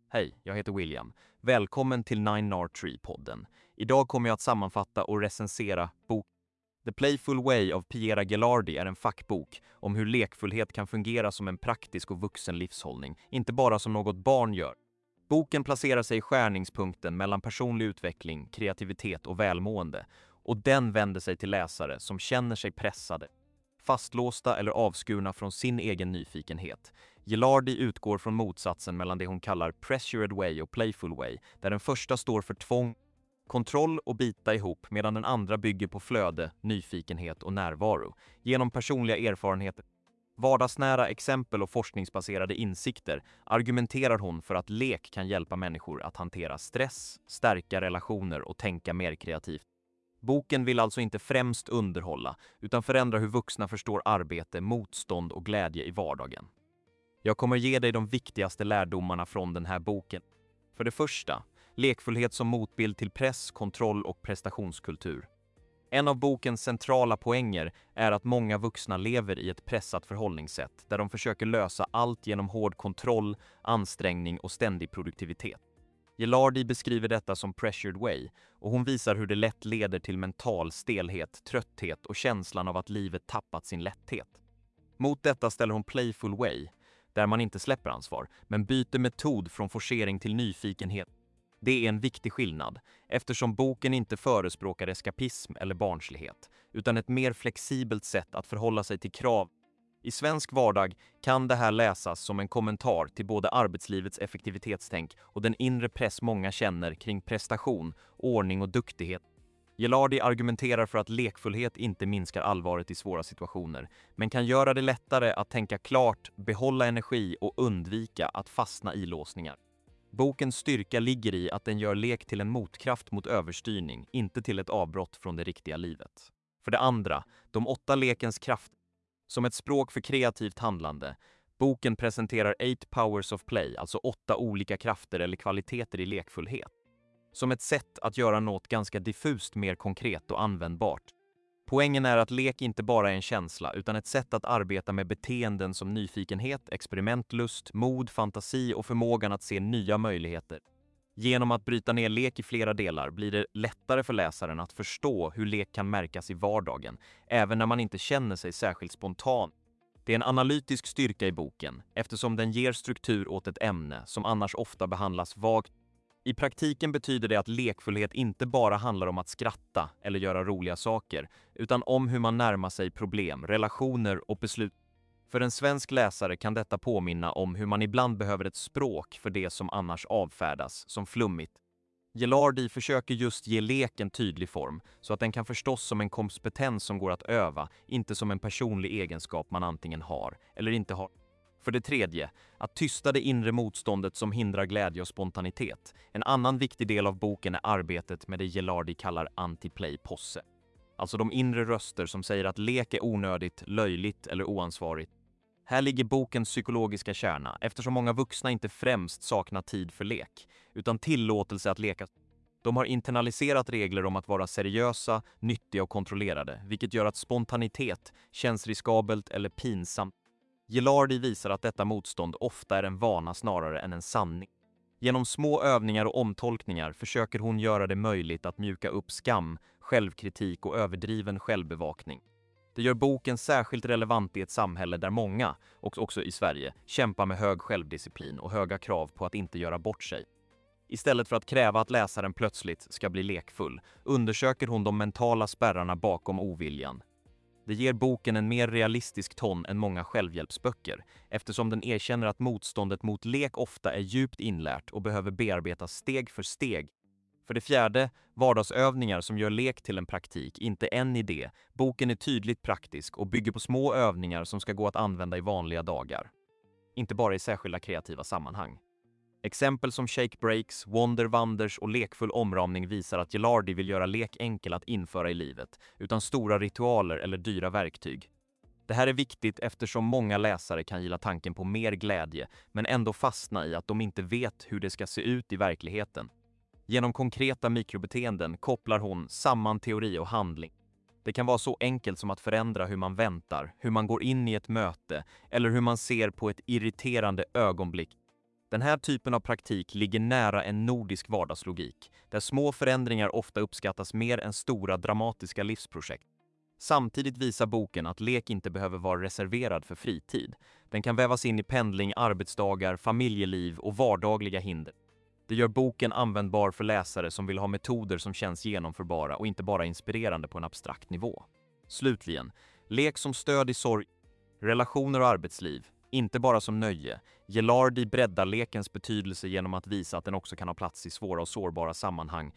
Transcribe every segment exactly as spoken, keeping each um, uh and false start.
Hej, jag heter William. Välkommen till Nine Nard Tree-podden. Idag kommer jag att sammanfatta och recensera bok The Playful Way av Piera Gelardi är en fackbok om hur lekfullhet kan fungera som en praktisk och vuxen livshållning, inte bara som något barn gör. Boken placerar sig i skärningspunkten mellan personlig utveckling, kreativitet och välmående, och den vänder sig till läsare som känner sig pressade, fastlåsta eller avskurna från sin egen nyfikenhet. Gelardi utgår från motsatsen mellan det hon kallar pressured way och playful way, där den första står för tvång, kontroll och bita ihop, medan den andra bygger på flöde, nyfikenhet och närvaro. Genom personliga erfarenheter, vardagsnära exempel och forskningsbaserade insikter argumenterar hon för att lek kan hjälpa människor att hantera stress, stärka relationer och tänka mer kreativt. Boken vill alltså inte främst underhålla, utan förändra hur vuxna förstår arbete, motstånd och glädje i vardagen. Jag kommer ge dig de viktigaste lärdomarna från den här boken. För det första, lekfullhet som motbild till press, kontroll och prestationskultur. En av bokens centrala poänger är att många vuxna lever i ett pressat förhållningssätt där de försöker lösa allt genom hård kontroll, ansträngning och ständig produktivitet. Gelardi beskriver detta som pressured way, och hon visar hur det lätt leder till mental stelhet, trötthet och känslan av att livet tappat sin lätthet. Mot detta ställer hon playful way, där man inte släpper ansvar, men byter metod från forcering till nyfikenhet. Det är en viktig skillnad, eftersom boken inte förespråkar eskapism eller barnslighet, utan ett mer flexibelt sätt att förhålla sig till krav. I svensk vardag kan det här läsas som en kommentar till både arbetslivets effektivitetstänk och den inre press många känner kring prestation, ordning och duktighet. Gelardi argumenterar för att lekfullhet inte minskar allvaret i svåra situationer, men kan göra det lättare att tänka klart, behålla energi och undvika att fastna i låsningar. Bokens styrka ligger i att den gör lek till en motkraft mot överstyrning, inte till ett avbrott från det riktiga livet. För det andra, de åtta lekens kraft som ett språk för kreativt handlande. Boken presenterar eight powers of play, alltså åtta olika krafter eller kvaliteter i lekfullhet, som ett sätt att göra något ganska diffust mer konkret och användbart. Poängen är att lek inte bara är en känsla, utan ett sätt att arbeta med beteenden som nyfikenhet, experimentlust, mod, fantasi och förmågan att se nya möjligheter. Genom att bryta ner lek i flera delar blir det lättare för läsaren att förstå hur lek kan märkas i vardagen, även när man inte känner sig särskilt spontan. Det är en analytisk styrka i boken, eftersom den ger struktur åt ett ämne som annars ofta behandlas vagt. I praktiken betyder det att lekfullhet inte bara handlar om att skratta eller göra roliga saker, utan om hur man närmar sig problem, relationer och beslut. För en svensk läsare kan detta påminna om hur man ibland behöver ett språk för det som annars avfärdas som flummigt. Gelardi försöker just ge lek en tydlig form, så att den kan förstås som en kompetens som går att öva, inte som en personlig egenskap man antingen har eller inte har. För det tredje, att tysta det inre motståndet som hindrar glädje och spontanitet. En annan viktig del av boken är arbetet med det Gelardi kallar anti-play-posse. Alltså de inre röster som säger att lek är onödigt, löjligt eller oansvarigt. Här ligger bokens psykologiska kärna, eftersom många vuxna inte främst saknar tid för lek, utan tillåtelse att leka. De har internaliserat regler om att vara seriösa, nyttiga och kontrollerade, vilket gör att spontanitet känns riskabelt eller pinsamt. Gelardi visar att detta motstånd ofta är en vana snarare än en sanning. Genom små övningar och omtolkningar försöker hon göra det möjligt att mjuka upp skam, självkritik och överdriven självbevakning. Det gör boken särskilt relevant i ett samhälle där många, och också i Sverige, kämpar med hög självdisciplin och höga krav på att inte göra bort sig. Istället för att kräva att läsaren plötsligt ska bli lekfull, undersöker hon de mentala spärrarna bakom oviljan. Det ger boken en mer realistisk ton än många självhjälpsböcker, eftersom den erkänner att motståndet mot lek ofta är djupt inlärt och behöver bearbetas steg för steg. För det fjärde, vardagsövningar som gör lek till en praktik, inte en idé. Boken är tydligt praktisk och bygger på små övningar som ska gå att använda i vanliga dagar, inte bara i särskilda kreativa sammanhang. Exempel som shake breaks, wonder wonders och lekfull omramning visar att Gelardi vill göra lek enkel att införa i livet, utan stora ritualer eller dyra verktyg. Det här är viktigt eftersom många läsare kan gilla tanken på mer glädje, men ändå fastna i att de inte vet hur det ska se ut i verkligheten. Genom konkreta mikrobeteenden kopplar hon samman teori och handling. Det kan vara så enkelt som att förändra hur man väntar, hur man går in i ett möte eller hur man ser på ett irriterande ögonblick. Den här typen av praktik ligger nära en nordisk vardagslogik, där små förändringar ofta uppskattas mer än stora dramatiska livsprojekt. Samtidigt visar boken att lek inte behöver vara reserverad för fritid. Den kan vävas in i pendling, arbetsdagar, familjeliv och vardagliga hinder. Det gör boken användbar för läsare som vill ha metoder som känns genomförbara och inte bara inspirerande på en abstrakt nivå. Slutligen, lek som stöd i sorg, relationer och arbetsliv, inte bara som nöje. Ghilardi breddar lekens betydelse genom att visa att den också kan ha plats i svåra och sårbara sammanhang.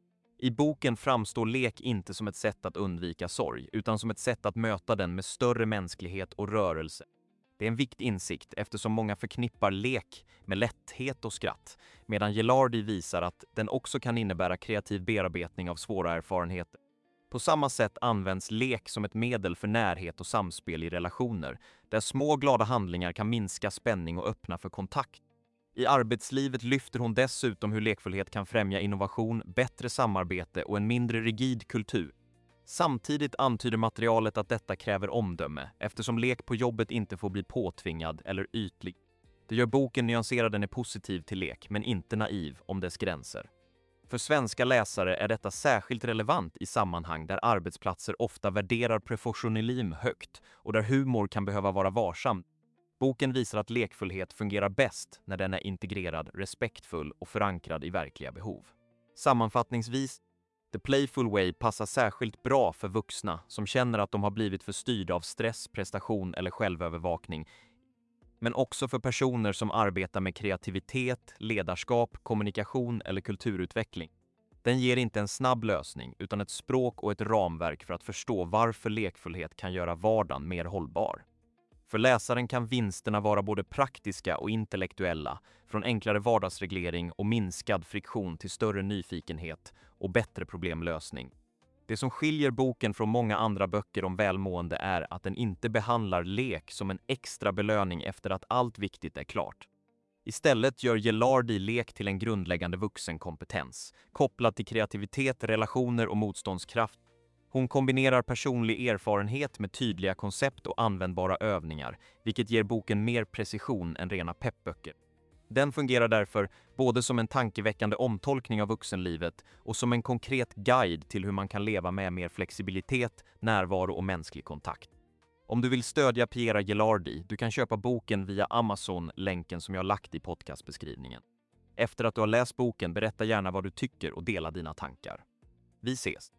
I boken framstår lek inte som ett sätt att undvika sorg, utan som ett sätt att möta den med större mänsklighet och rörelse. Det är en viktig insikt eftersom många förknippar lek med lätthet och skratt, medan Ghilardi visar att den också kan innebära kreativ bearbetning av svåra erfarenheter. På samma sätt används lek som ett medel för närhet och samspel i relationer, där små glada handlingar kan minska spänning och öppna för kontakt. I arbetslivet lyfter hon dessutom hur lekfullhet kan främja innovation, bättre samarbete och en mindre rigid kultur. Samtidigt antyder materialet att detta kräver omdöme, eftersom lek på jobbet inte får bli påtvingad eller ytlig. Det gör boken nyanserad, den är positiv till lek, men inte naiv om dess gränser. För svenska läsare är detta särskilt relevant i sammanhang där arbetsplatser ofta värderar professionalism högt och där humor kan behöva vara varsam. Boken visar att lekfullhet fungerar bäst när den är integrerad, respektfull och förankrad i verkliga behov. Sammanfattningsvis, The Playful Way passar särskilt bra för vuxna som känner att de har blivit för styrda av stress, prestation eller självövervakning, men också för personer som arbetar med kreativitet, ledarskap, kommunikation eller kulturutveckling. Den ger inte en snabb lösning utan ett språk och ett ramverk för att förstå varför lekfullhet kan göra vardagen mer hållbar. För läsaren kan vinsterna vara både praktiska och intellektuella, från enklare vardagsreglering och minskad friktion till större nyfikenhet och bättre problemlösning. Det som skiljer boken från många andra böcker om välmående är att den inte behandlar lek som en extra belöning efter att allt viktigt är klart. Istället gör Ghilardi lek till en grundläggande vuxenkompetens, kopplad till kreativitet, relationer och motståndskraft. Hon kombinerar personlig erfarenhet med tydliga koncept och användbara övningar, vilket ger boken mer precision än rena peppböcker. Den fungerar därför både som en tankeväckande omtolkning av vuxenlivet och som en konkret guide till hur man kan leva med mer flexibilitet, närvaro och mänsklig kontakt. Om du vill stödja Piera Ghilardi, du kan köpa boken via Amazon, länken som jag lagt i podcastbeskrivningen. Efter att du har läst boken, berätta gärna vad du tycker och dela dina tankar. Vi ses!